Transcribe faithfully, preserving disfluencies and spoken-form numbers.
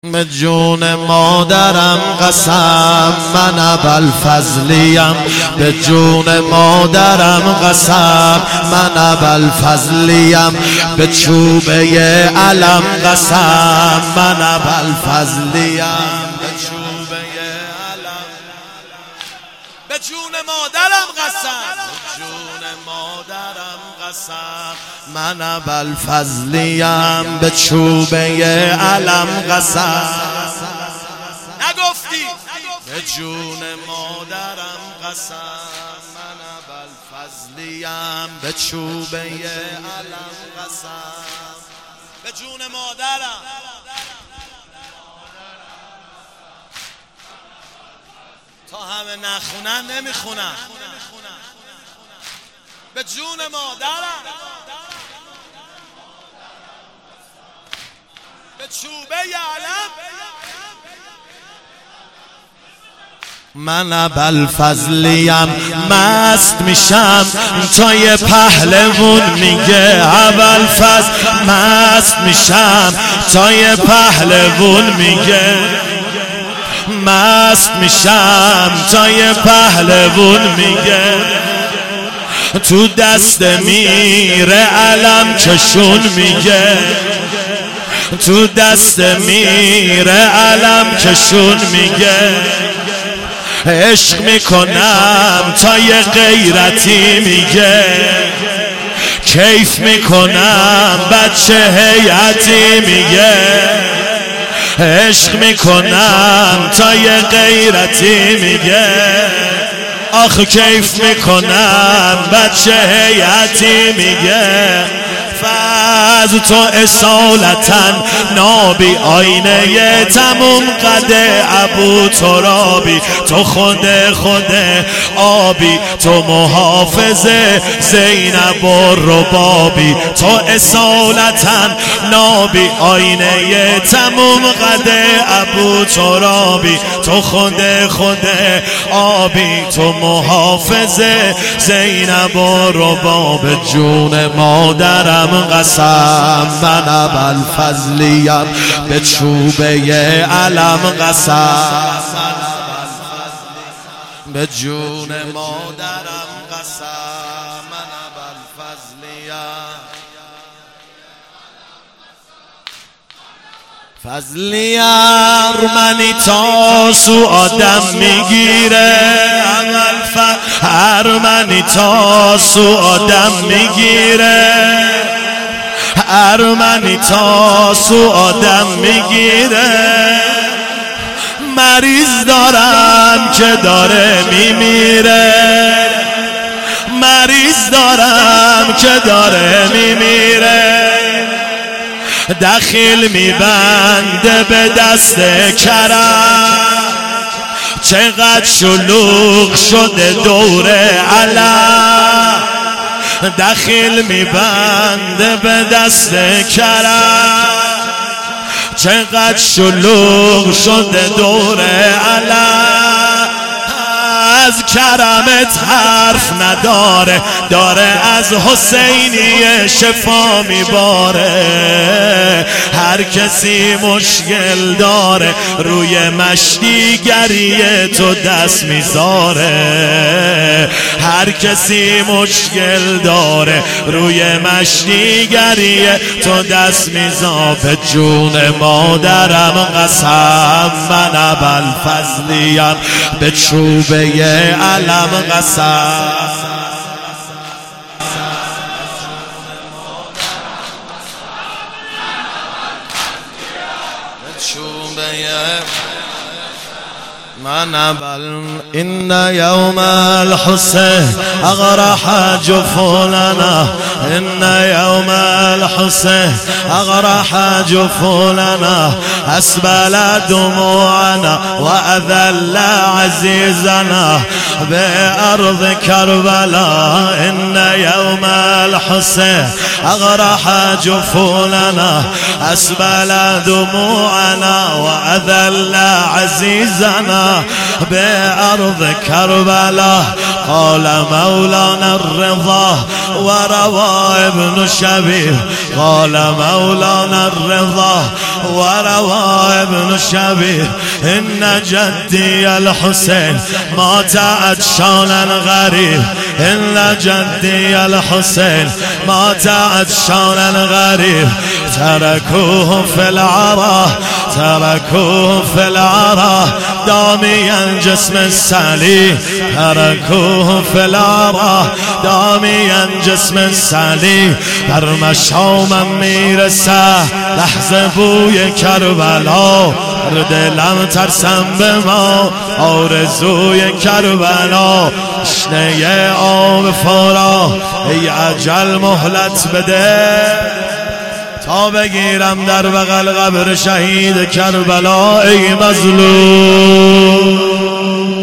به جون مادرم قسم من ابوالفضلیم، به جون مادرم قسم من ابوالفضلیم، به چوبه علم قسم من ابوالفضلیم، به چوبه علم، به جون مادرم قسم، به جون مادرم قسم من ابوالفضلیم، به چوبه علم قسم. نگفتی به جون مادرم قسم من ابوالفضلیم، به چوبه علم قسم، به جون مادرم. تا همه نخونن نمیخونن. به جون مادرم، به چوبه علم من ابوالفضلیم. مست میشم تا یه پهلوون میگه ابوالفضل، مست میشم تا یه پهلوون میگه، مست میشم تا یه پهلوون میگه، تو دست میره علم کشون میگه، تو دست میره علم کشون میگه، عشق میکنم تا یه غیرتی میگه، کیف میکنم بچه هیئتی میگه، عشق میکنم تا یه غیرتی میگه، آخ کیف میکنم بچه هیئتی میگه. فاز تو اصالتن نابی آینه تموم قده ابو ترابی، تو خود خود آبی، تو محافظ زینب و ربابی، تو اصالتن نابی آینه تموم قده ابو ترابی، تو خود خود آبی، تو محافظ زینب و رباب. جون مادرم قسم من ابوالفضلیم، به چوبه علم قسم، به جون مادرم قسم من ابوالفضلیم. فضلی ارمنی تاسو آدم میگیره، ارمنی تاسو آدم میگیره، ارمنی تاسو آدم میگیره، مریض دارم که داره میمیره، مریض دارم که داره میمیره، دخیل میبنده به دست کرم، چقدر شلوغ شده دور علم، دخیل میبنده به دست کرم، چقدر شلوغ شده دور علم، از کرمت حرف نداره، داره از حسینی شفا میباره، هر کسی مشکل داره روی مشتیگری تو دست میذاره، هر کسی مشکل داره روی مشتیگری تو دست میذاره. به جون مادرم قسم من ابوالفضلیم، به چوبه علم قسم، من ابل إن يوم الحسين أغرح جفولنا، إن يوم الحسين أغرح جفولنا، أسبل دموعنا وأذل عزيزنا بأرض كربلاء، إن يوم الحسين أغرح جفولنا، أسبل دموعنا وأذل عزيزنا بأرض كربلاء. قال مولانا الرضا وروى ابن شبيب، قال مولانا الرضا وروى ابن شبيب إن جدي الحسين مات عطشانا غريب، إن جدي الحسين مات عطشانا غريب. تركوه في العرى، تركوه في العرى داميا جسم السليم، تركوه في العرى داميا جسم السليم. در مشامم میرسه لحظه بوی کربلا، در دلم ترسم به ما آرزوی کربلا. تشنه آب فرا ای اجل مهلت بده، تا بگیرم در بغل قبر شهید کربلا ای مظلوم.